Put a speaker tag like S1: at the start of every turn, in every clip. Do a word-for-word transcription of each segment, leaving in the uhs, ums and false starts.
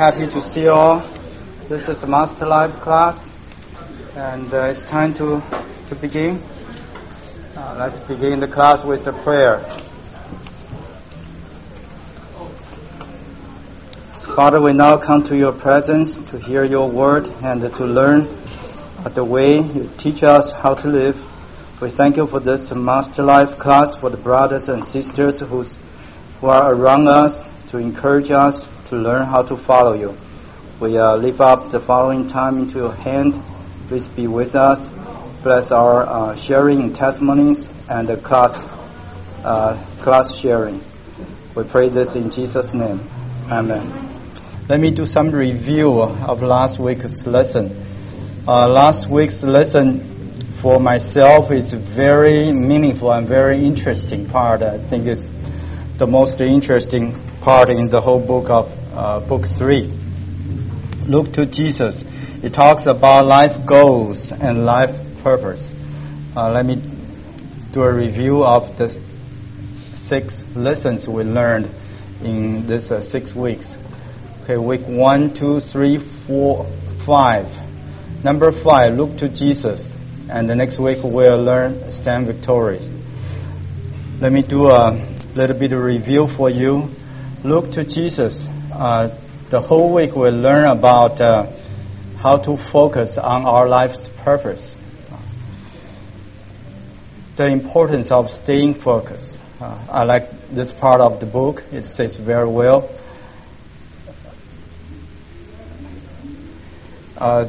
S1: happy to see you all. This is a Master Life class, and uh, it's time to, to begin. Uh, let's begin the class with a prayer. Father, we now come to your presence to hear your word and to learn the way you teach us how to live. We thank you for this Master Life class, for the brothers and sisters who's, who are around us, to encourage us to learn how to follow you. We uh, lift up the following time into your hand. Please be with us. Bless our uh, sharing testimonies and the class, uh, class sharing. We pray this in Jesus' name. Amen. Let me do some review of last week's lesson. Uh, last week's lesson for myself is very meaningful and very interesting part. I think it's the most interesting part in the whole book of uh, book three. Look to Jesus. It talks about life goals and life purpose. Uh, let me do a review of the six lessons we learned in this uh, six weeks. Okay, week one, two, three, four, five. Number five, look to Jesus. And the next week we'll learn stand victorious. Let me do a little bit of review for you. Look to Jesus. Uh, the whole week we'll learn about uh, how to focus on our life's purpose. The importance of staying focused. Uh, I like this part of the book. It says very well. Uh,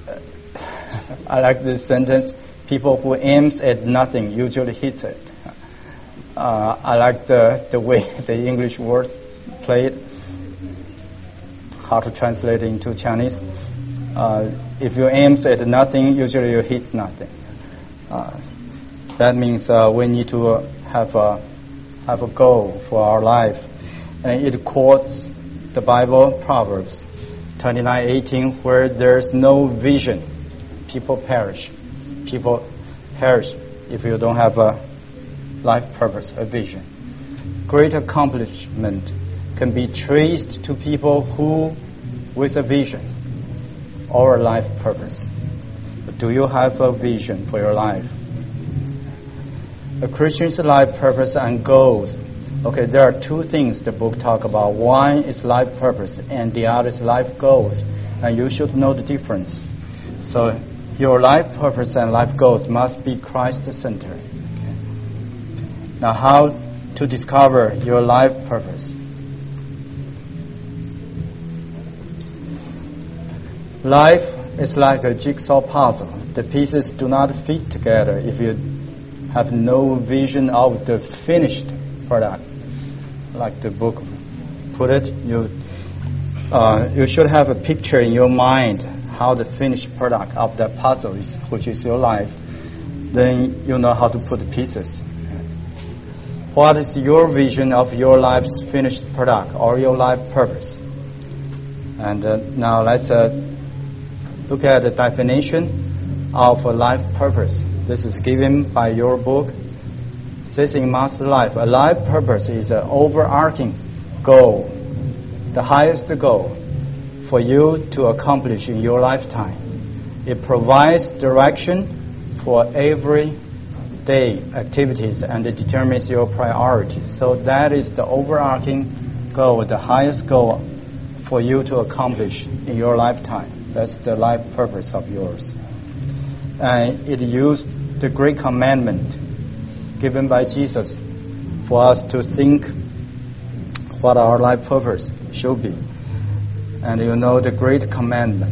S1: I like this sentence. People who aims at nothing usually hits it. Uh, I like the, the way the English words played. How to translate it into Chinese. Uh, if you aims at nothing, usually you hit nothing. Uh, that means uh, we need to have a, have a goal for our life. And it quotes the Bible, Proverbs twenty-nine eighteen, where there's no vision, people perish. People perish if you don't have a life purpose, a vision. Great accomplishment can be traced to people who, with a vision or a life purpose. Do you have a vision for your life? A Christian's life purpose and goals. Okay, there are two things the book talk about. One is life purpose and the other is life goals. And you should know the difference. So your life purpose and life goals must be Christ-centered. Okay. Now, how to discover your life purpose? Life is like a jigsaw puzzle. The pieces do not fit together if you have no vision of the finished product. Like the book put it, you uh, you should have a picture in your mind how the finished product of that puzzle is, which is your life. Then you know how to put the pieces. What is your vision of your life's finished product or your life purpose? And uh, now let's uh, look at the definition of a life purpose. This is given by your book. It says in Master Life, a life purpose is an overarching goal, the highest goal for you to accomplish in your lifetime. It provides direction for everyday activities and it determines your priorities. So that is the overarching goal, the highest goal for you to accomplish in your lifetime. That's the life purpose of yours. And it used the great commandment given by Jesus for us to think what our life purpose should be. And you know the great commandment.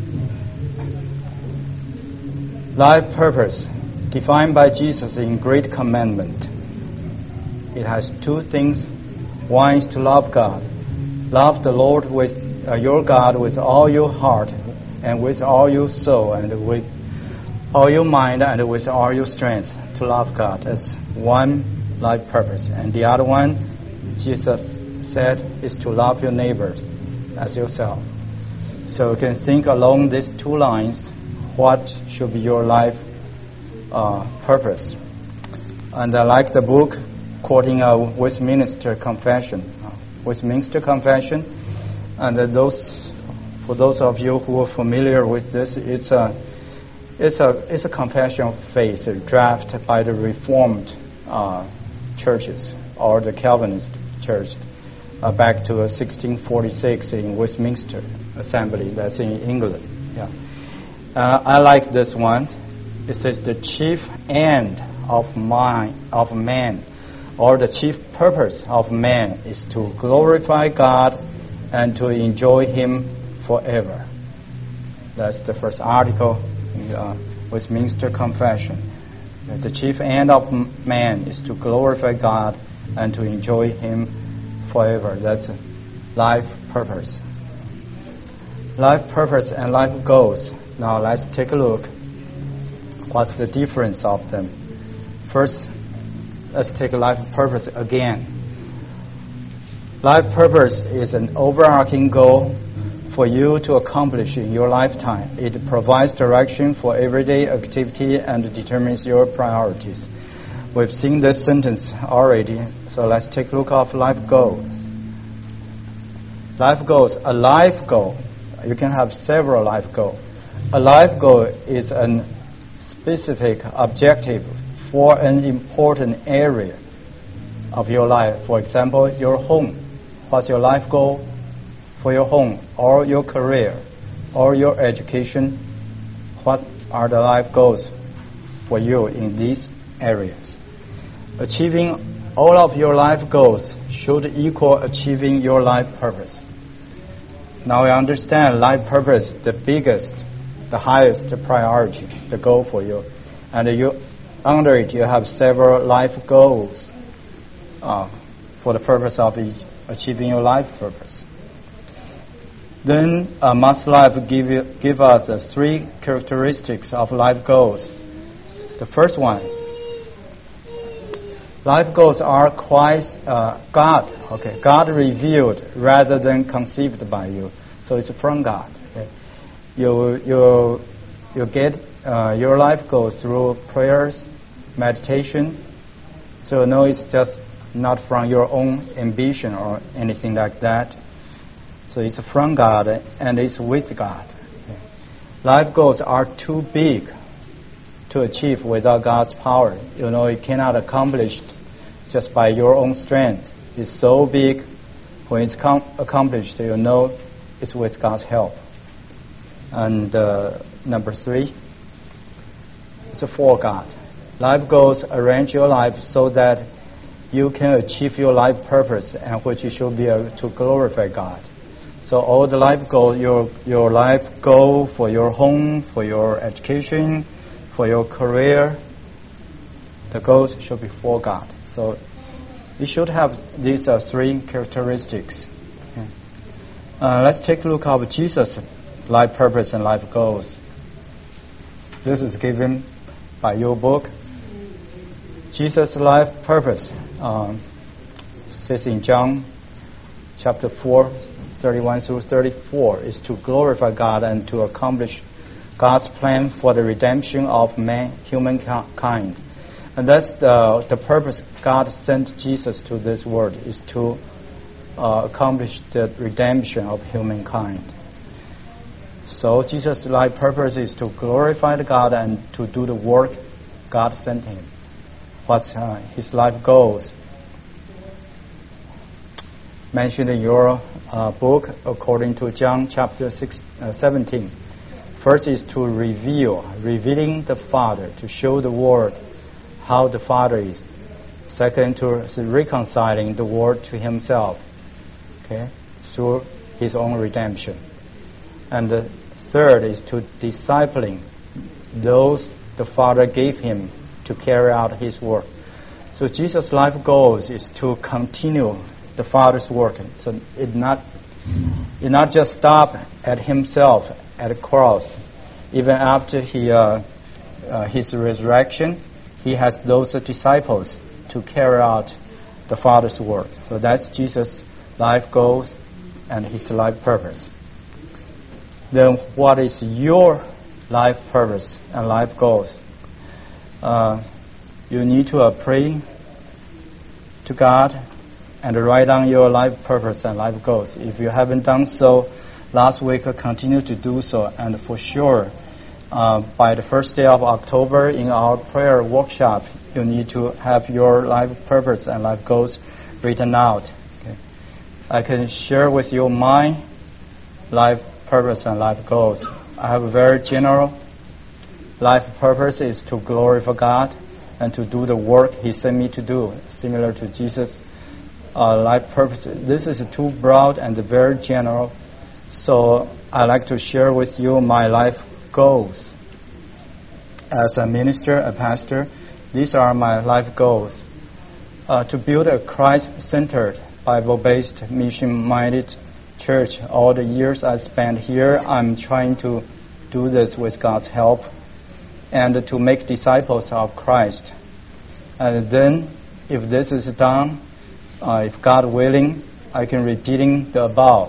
S1: Life purpose defined by Jesus in great commandment. It has two things. One is to love God. Love the Lord with uh, your God with all your heart and with all your soul and with all your mind and with all your strength to love God. That's one life purpose. And the other one, Jesus said, is to love your neighbors as yourself. So you can think along these two lines, what should be your life uh, purpose. And I like the book quoting a Westminster Confession. Uh, Westminster Confession, and uh, those For those of you who are familiar with this, it's a it's a it's a confession of faith drafted by the Reformed uh, churches or the Calvinist church uh, back to sixteen forty-six in Westminster Assembly. That's in England. Yeah, uh, I like this one. It says the chief end of mind of man, or the chief purpose of man, is to glorify God and to enjoy Him forever. That's the first article in the uh, Westminster Confession. The chief end of man is to glorify God and to enjoy Him forever. That's life purpose. Life purpose and life goals. Now let's take a look. What's the difference of them? First, let's take life purpose again. Life purpose is an overarching goal for you to accomplish in your lifetime. It provides direction for everyday activity and determines your priorities. We've seen this sentence already, so let's take a look at life goals. Life goals, a life goal. You can have several life goals. A life goal is a specific objective for an important area of your life. For example, your home. What's your life goal for your home, or your career, or your education? What are the life goals for you in these areas? Achieving all of your life goals should equal achieving your life purpose. Now we understand life purpose, the biggest, the highest priority, the goal for you. And you, under it, you have several life goals uh, for the purpose of achieving your life purpose. Then uh, must life give, you, give us uh, three characteristics of life goals. The first one, life goals are quite uh, God, okay, God revealed rather than conceived by you. So it's from God. Okay. You you you get uh, your life goals through prayers, meditation. So no, it's just not from your own ambition or anything like that. So it's from God and it's with God. Okay. Life goals are too big to achieve without God's power. You know, it cannot accomplish just by your own strength. It's so big. When it's com- accomplished, you know it's with God's help. And uh, number three, it's for God. Life goals arrange your life so that you can achieve your life purpose, and which it should be uh, to glorify God. So all the life goal, your your life goal for your home, for your education, for your career, the goals should be for God. So you should have these uh, three characteristics. Okay. Uh, let's take a look at Jesus' life purpose and life goals. This is given by your book. Jesus' life purpose um, says in John chapter four, thirty-one through thirty-four, is to glorify God and to accomplish God's plan for the redemption of man, humankind. And that's the, the purpose God sent Jesus to this world, is to uh, accomplish the redemption of humankind. So Jesus' life purpose is to glorify God and to do the work God sent him. What's uh, his life goals? Mentioned in your uh, book, according to John chapter six, uh, seventeen. First is to reveal, revealing the Father, to show the world how the Father is. Second, to reconciling the world to himself, okay, through his own redemption. And the third is to discipling those the Father gave him to carry out his work. So Jesus' life goals is to continue the Father's work. So it not it not just stop at himself at the cross. Even after he uh, uh, his resurrection, he has those disciples to carry out the Father's work. So that's Jesus' life goals and his life purpose. Then what is your life purpose and life goals? Uh, you need to uh, pray to God and write down your life purpose and life goals. If you haven't done so, last week, uh, continue to do so. And for sure, uh, by the first day of October in our prayer workshop, you need to have your life purpose and life goals written out. Okay. I can share with you my life purpose and life goals. I have a very general life purpose is to glorify God and to do the work He sent me to do, similar to Jesus' uh, life purpose. This is too broad and very general, so I'd like to share with you my life goals. As a minister, a pastor, these are my life goals. Uh, to build a Christ-centered, Bible-based, mission-minded church. All the years I spent here, I'm trying to do this with God's help, and to make disciples of Christ. And then, if this is done, uh, if God willing, I can repeating the above.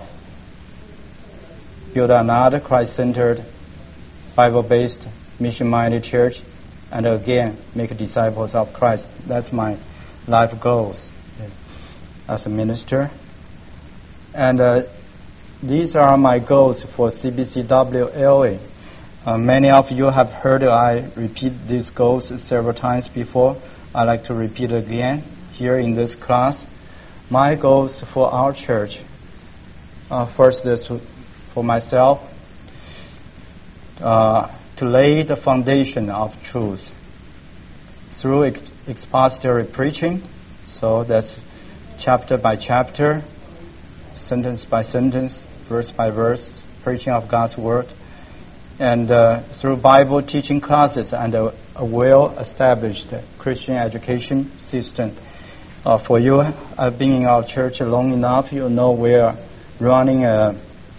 S1: Build another Christ-centered, Bible-based, mission-minded church, and again, make disciples of Christ. That's my life goals as a minister. And uh, these are my goals for C B C W L A. Uh, many of you have heard I repeat these goals several times before. I'd like to repeat again here in this class. My goals for our church, uh, first is to, for myself, uh, to lay the foundation of truth through ex- expository preaching. So that's chapter by chapter, sentence by sentence, verse by verse, preaching of God's Word. And uh, through Bible teaching classes and a, a well-established Christian education system. Uh, for you, I've been in our church long enough, you know we're running, a,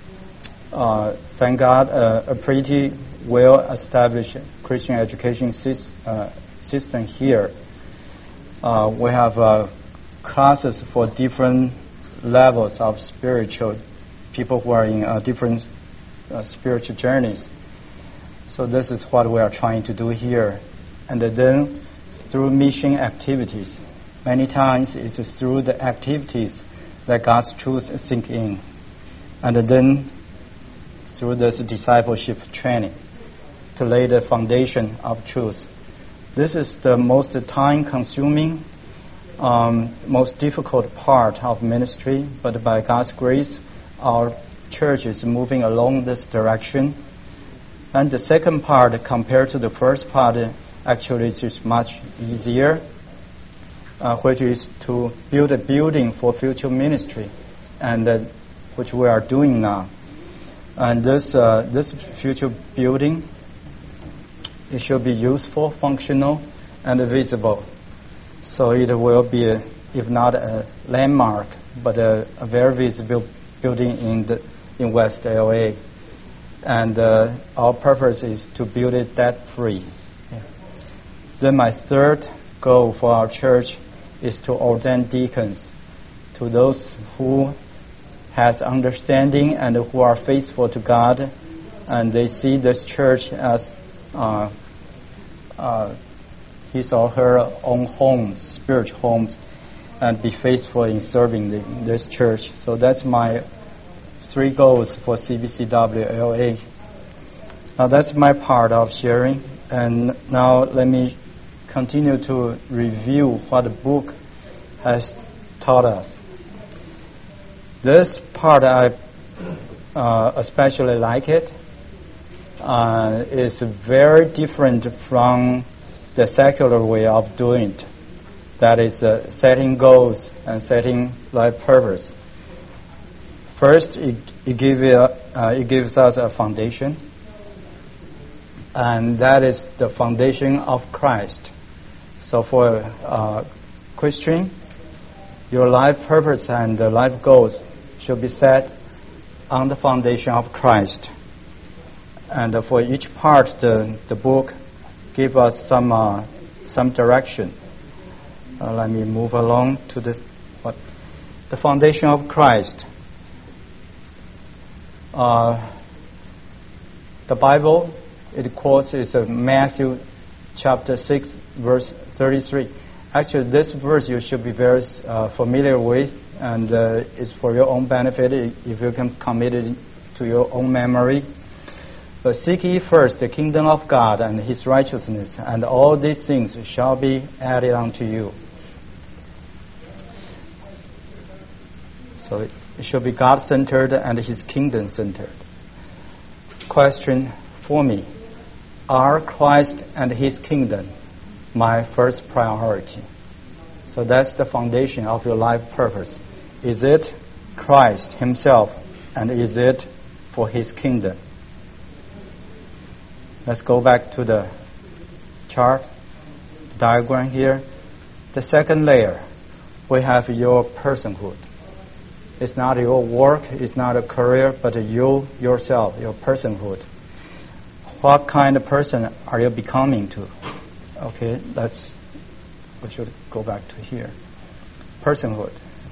S1: uh, thank God, a, a pretty well-established Christian education sy- uh, system here. Uh, we have uh, classes for different levels of spiritual people who are in uh, different uh, spiritual journeys. So this is what we are trying to do here. And then through mission activities. Many times it's through the activities that God's truth sink in. And then through this discipleship training to lay the foundation of truth. This is the most time-consuming, um, most difficult part of ministry, but by God's grace, our church is moving along this direction. And the second part, compared to the first part, actually is much easier, uh, which is to build a building for future ministry, and uh, which we are doing now. And this uh, this future building, it should be useful, functional, and visible. So it will be, a, if not a landmark, but a, a very visible building in the in West L A. And uh, our purpose is to build it debt-free. Yeah. Then my third goal for our church is to ordain deacons, to those who has understanding and who are faithful to God, and they see this church as uh, uh, his or her own home, spiritual homes, and be faithful in serving the, this church. So that's my three goals for C B C W L A. Now that's my part of sharing, and now let me continue to review what the book has taught us. This part I uh, especially like it. Uh, it's very different from the secular way of doing it. That is uh, setting goals and setting life purpose. First, it, it, give, uh, uh, it gives us a foundation, and that is the foundation of Christ. So for uh, Christian, your life purpose and uh, life goals should be set on the foundation of Christ. And uh, for each part, the, the book gives us some uh, some direction. Uh, let me move along to the what the foundation of Christ. Uh, the Bible, it quotes is uh, Matthew chapter six, verse thirty-three. Actually, this verse you should be very uh, familiar with, and uh, it's for your own benefit if you can commit it to your own memory. But seek ye first the kingdom of God and his righteousness, and all these things shall be added unto you. So it should be God-centered and his kingdom-centered. Question for me. Are Christ and his kingdom my first priority? So that's the foundation of your life purpose. Is it Christ himself, and is it for his kingdom? Let's go back to the chart, the diagram here. The second layer, we have your personhood. It's not your work, it's not a career, but you yourself, your personhood. What kind of person are you becoming to? Okay, let's, we should go back to here. Personhood.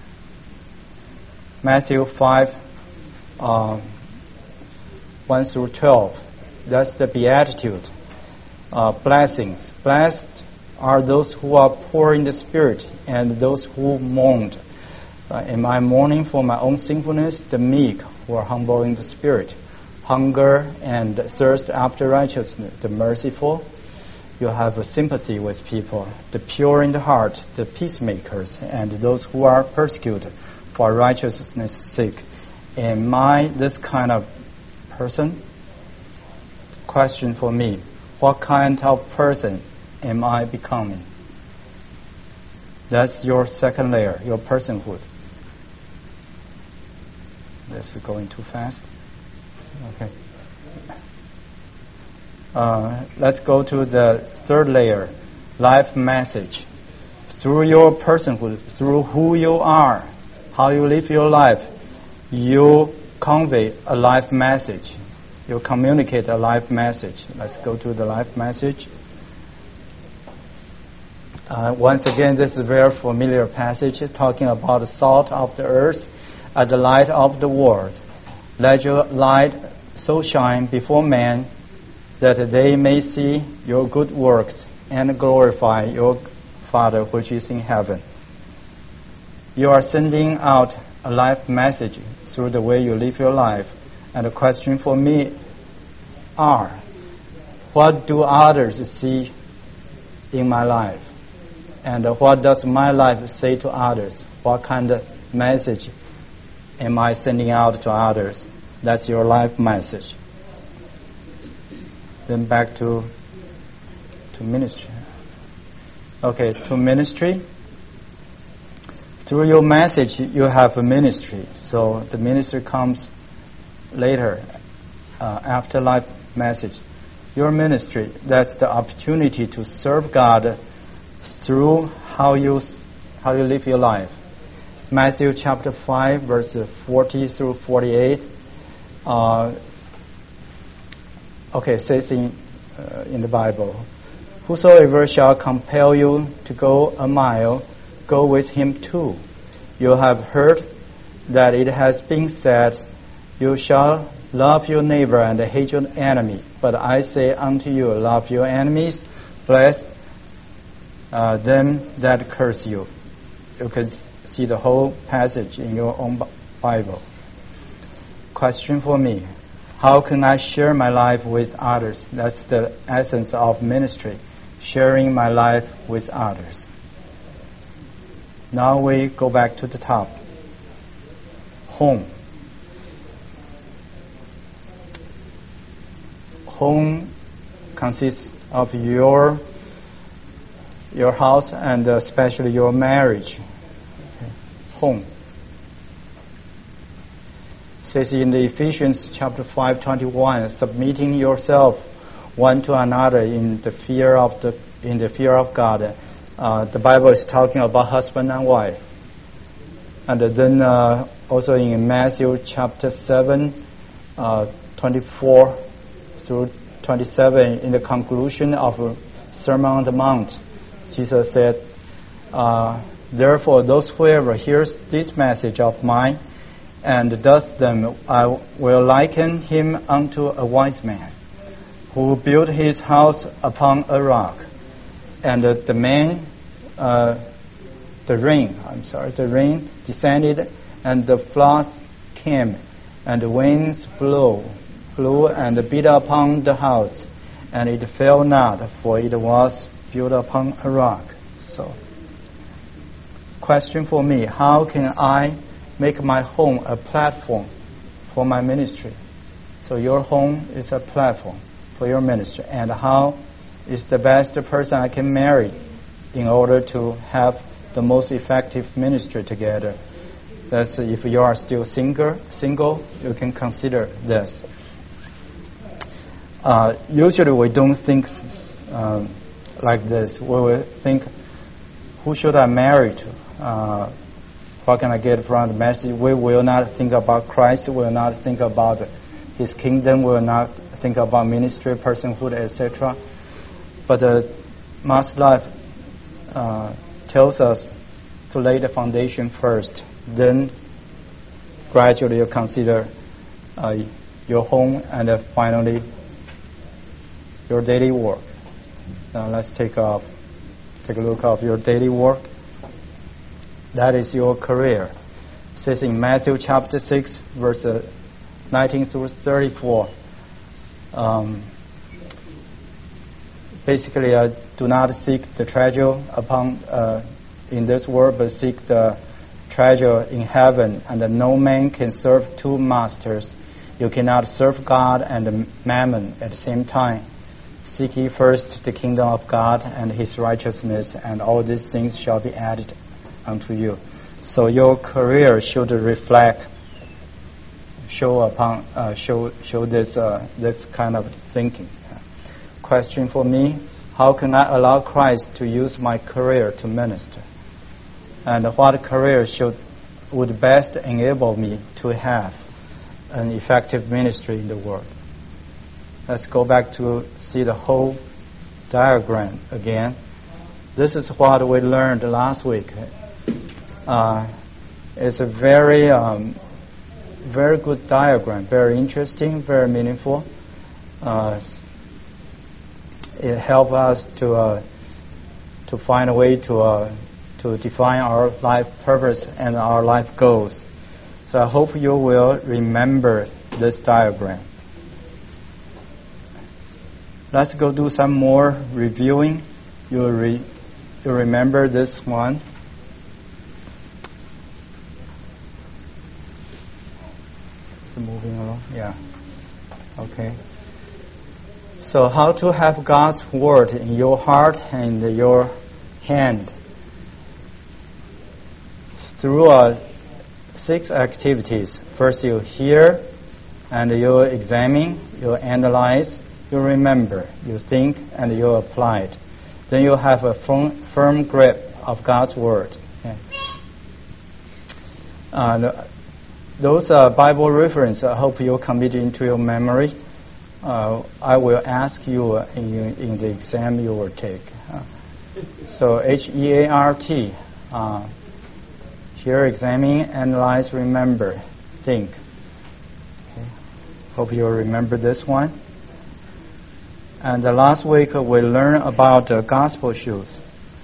S1: Matthew five, uh, one through twelve. That's the beatitude. Uh, blessings. Blessed are those who are poor in the spirit, and those who mourn. Uh, am I mourning for my own sinfulness? The meek who are humble in the spirit. Hunger and thirst after righteousness. The merciful. You have a sympathy with people. The pure in the heart. The peacemakers. And those who are persecuted for righteousness' sake. Am I this kind of person? Question for me. What kind of person am I becoming? That's your second layer, your personhood. This is going too fast. Okay. Uh, let's go to the third layer, life message. Through your personhood, through who you are, how you live your life, you convey a life message. You communicate a life message. Let's go to the life message. Uh, once again, this is a very familiar passage talking about the salt of the earth and the light of the world. Let your light so shine before men that they may see your good works and glorify your Father which is in heaven. You are sending out a life message through the way you live your life. And the question for me are, what do others see in my life? And what does my life say to others? What kind of message am I sending out to others? That's your life message. Then back to to ministry. Okay, to ministry. Through your message, you have a ministry. So the ministry comes later, uh, after life message. Your ministry, that's the opportunity to serve God through how you how you live your life. Matthew chapter five, verses forty through forty-eight. Uh, okay, it says in uh, in the Bible, whosoever shall compel you to go a mile, go with him too. You have heard that it has been said, you shall love your neighbor and hate your enemy. But I say unto you, love your enemies, bless uh, them that curse you. You can see the whole passage in your own Bible. Question for me. How can I share my life with others? That's the essence of ministry, sharing my life with others. Now we go back to the top. Home. Home consists of your your house and especially your marriage. Okay. Home. It says in the Ephesians chapter five twenty-one, submitting yourself one to another in the fear of the in the fear of God. Uh, the Bible is talking about husband and wife. And then uh, also in Matthew chapter seven, uh, twenty-four through twenty-seven, in the conclusion of Sermon on the Mount, Jesus said, uh, therefore those whoever hears this message of mine and does them, I will liken him unto a wise man who built his house upon a rock. And uh, the man, uh, the rain, I'm sorry, the rain descended, and the floods came, and the winds blew, blew and beat upon the house, and it fell not, for it was built upon a rock. So, question for me, how can I make my home a platform for my ministry? So your home is a platform for your ministry. And how is the best person I can marry in order to have the most effective ministry together? That's if you are still single, single, you can consider this. Uh, usually we don't think um, like this. We will think, who should I marry to? Uh, what can I get from the message? We will not think about Christ. We will not think about His kingdom. We will not think about ministry, personhood, et cetera. But the Master Life uh, tells us to lay the foundation first. Then gradually you consider uh, your home, and uh, finally your daily work. Now let's take a take a look at your daily work. That is your career. It says in Matthew chapter six, verse nineteen through thirty-four. Um, basically, uh, do not seek the treasure upon uh, in this world, but seek the treasure in heaven. And no man can serve two masters. You cannot serve God and mammon at the same time. Seek ye first the kingdom of God and His righteousness, and all these things shall be added unto you. So your career should reflect, show upon, uh, show show this uh, this kind of thinking. Question for me: how can I allow Christ to use my career to minister? And what career should would best enable me to have an effective ministry in the world? Let's go back to see the whole diagram again. This is what we learned last week. Uh, it's a very, um, very good diagram, very interesting, very meaningful. Uh, it helps us to uh, to find a way to uh, to define our life purpose and our life goals. So I hope you will remember this diagram. Let's go do some more reviewing. You re, you remember this one. So moving along, yeah. Okay. So how to have God's word in your heart and your hand? Through uh, six activities. First, you hear, and you examine, you analyze, you remember, you think, and you apply it. Then you have a firm, firm grip of God's word. Okay. Uh, those uh, Bible references, I hope you commit into your memory. Uh, I will ask you in, in the exam you will take. Uh, so H E A R T. Uh, Hear, examine, analyze, remember, think. Okay. Hope you remember this one. And the last week uh, we learned about the gospel shoes.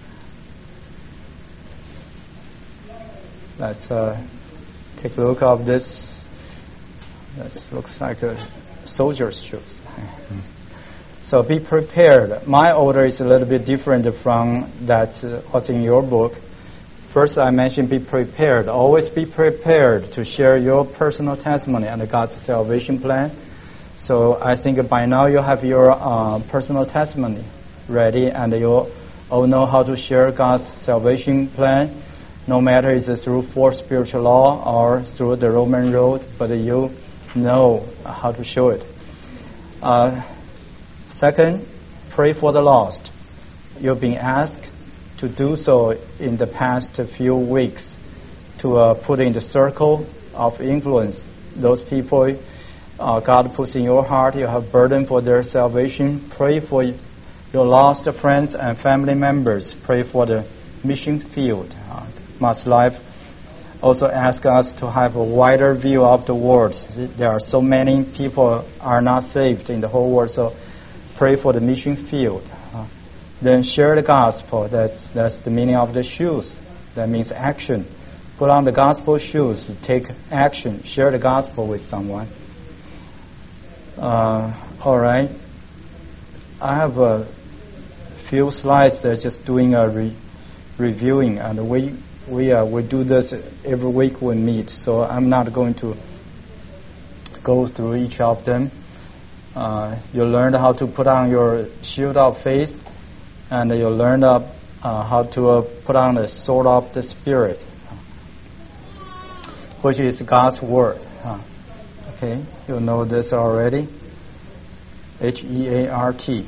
S1: Let's uh, take a look at this. This looks like a soldier's shoes. So be prepared. My order is a little bit different from that uh, what's in your book. First, I mentioned be prepared. Always be prepared to share your personal testimony and God's salvation plan. So I think by now you have your uh, personal testimony ready, and you all know how to share God's salvation plan, no matter is it through fourth spiritual law or through the Roman road, but you know how to show it. Uh, second, pray for the lost. You've been asked to do so in the past few weeks, to uh, put in the circle of influence those people uh, God puts in your heart. You have burden for their salvation. Pray for your lost friends and family members. Pray for the mission field. Uh, Master Life also asks us to have a wider view of the world. There are so many people are not saved in the whole world, so pray for the mission field. Uh, Then share the gospel. That's that's the meaning of the shoes. That means action. put on the gospel shoes, take action, share the gospel with someone. Uh, all right. I have a few slides that are just doing a re- reviewing, and we we uh, we do this every week we meet. So I'm not going to go through each of them. Uh, you learned how to put on your shield of faith, and you learned uh, uh, how to uh, put on the sword of the Spirit, which is God's Word. Uh, okay, you know this already. H E A R T.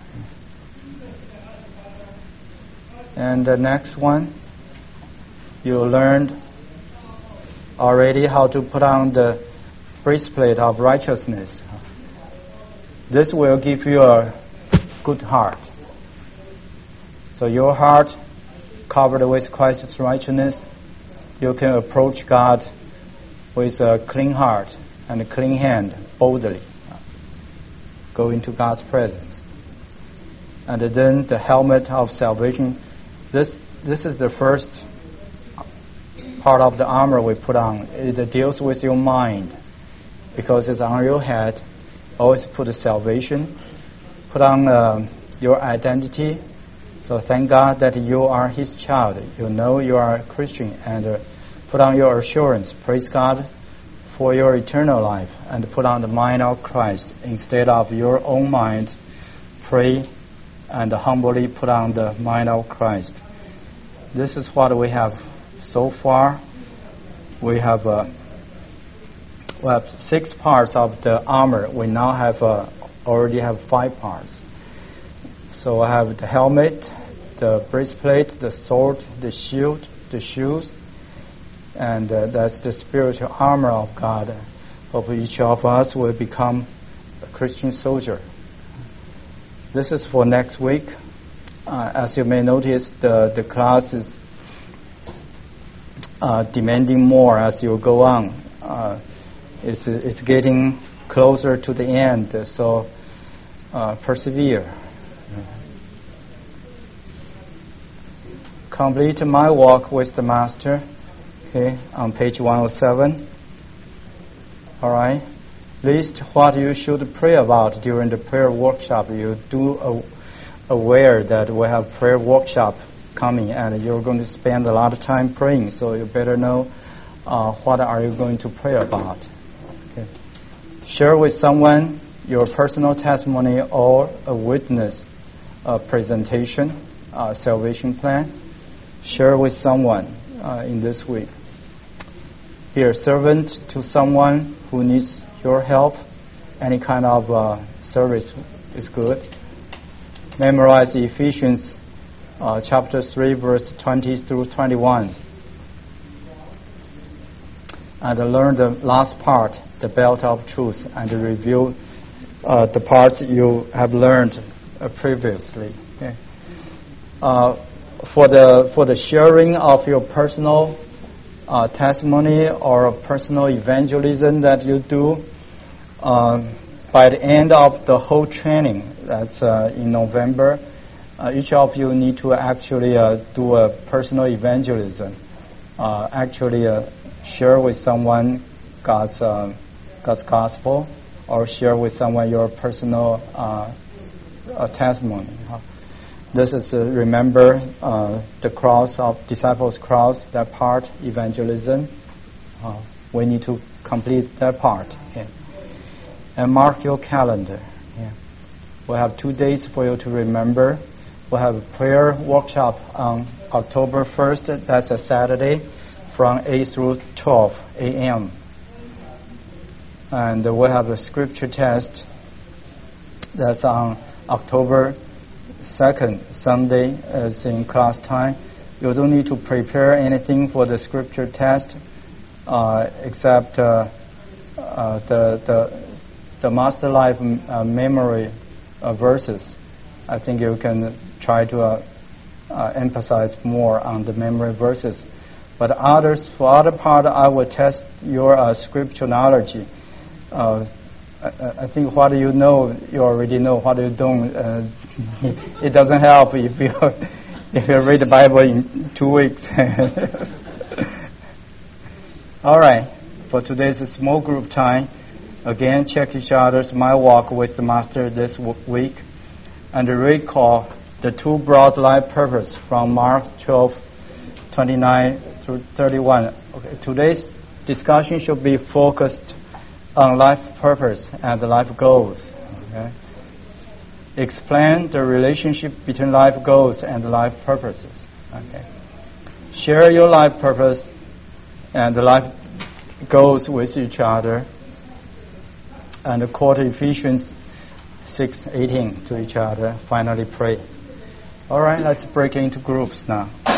S1: And the next one, you learned already how to put on the breastplate of righteousness. This will give you a good heart. So your heart covered with Christ's righteousness, you can approach God with a clean heart and a clean hand boldly. Go into God's presence. And then the helmet of salvation. This this is the first part of the armor we put on. It deals with your mind because it's on your head. Always put the salvation. Put on uh, your identity. So thank God that you are His child. You know you are a Christian. And uh, put on your assurance. Praise God for your eternal life, and put on the mind of Christ instead of your own mind. Pray and humbly put on the mind of Christ. This is what we have so far. We have uh, we have six parts of the armor. We now have uh, already have five parts. So I have the helmet, the breastplate, the sword, the shield, the shoes. And uh, that's the spiritual armor of God. Hope each of us will become a Christian soldier. This is for next week. Uh, as you may notice, the, the class is uh, demanding more as you go on. Uh, it's, it's getting closer to the end, so uh, persevere. Complete my walk with the Master. Okay, on page one oh seven. All right. List what you should pray about during the prayer workshop. You do uh, aware that we have prayer workshop coming, and you're going to spend a lot of time praying. So you better know uh, what are you going to pray about. Okay. Share with someone your personal testimony or a witness uh, presentation, uh, salvation plan. Share with someone uh, in this week. Be a servant to someone who needs your help. Any kind of uh, service is good. Memorize Ephesians uh, chapter three, verse twenty through twenty-one. And learn the last part, the belt of truth, and review uh, the parts you have learned uh, previously. Okay. Uh, for the for the sharing of your personal Uh, testimony or personal evangelism that you do, uh, by the end of the whole training, that's uh, in November, uh, each of you need to actually uh, do a personal evangelism. Uh, actually uh, share with someone God's uh, God's gospel, or share with someone your personal uh, uh, testimony. This is, uh, remember, uh, the cross of disciples' cross, that part, evangelism. Uh, we need to complete that part. Yeah. And mark your calendar. Yeah. We have two days for you to remember. We have a prayer workshop on October first. That's a Saturday from eight through twelve a.m. And we have a scripture test that's on October second, Sunday, is in class time. You don't need to prepare anything for the scripture test uh, except uh, uh, the, the the Master Life uh, memory uh, verses. I think you can try to uh, uh, emphasize more on the memory verses. But others, for other part, I will test your uh, scripture knowledge. Uh, I, I think what you know, you already know. What you don't, uh, it doesn't help if you if you read the Bible in two weeks. All right. For today's small group time, again, check each other's My Walk with the Master this week and recall the two broad life purposes from Mark twelve, twenty-nine through thirty-one. Okay, today's discussion should be focused on life purpose and life goals. Okay? Explain the relationship between life goals and life purposes. Okay? Share your life purpose and life goals with each other. And quote Ephesians six eighteen to each other. Finally pray. All right, let's break into groups now.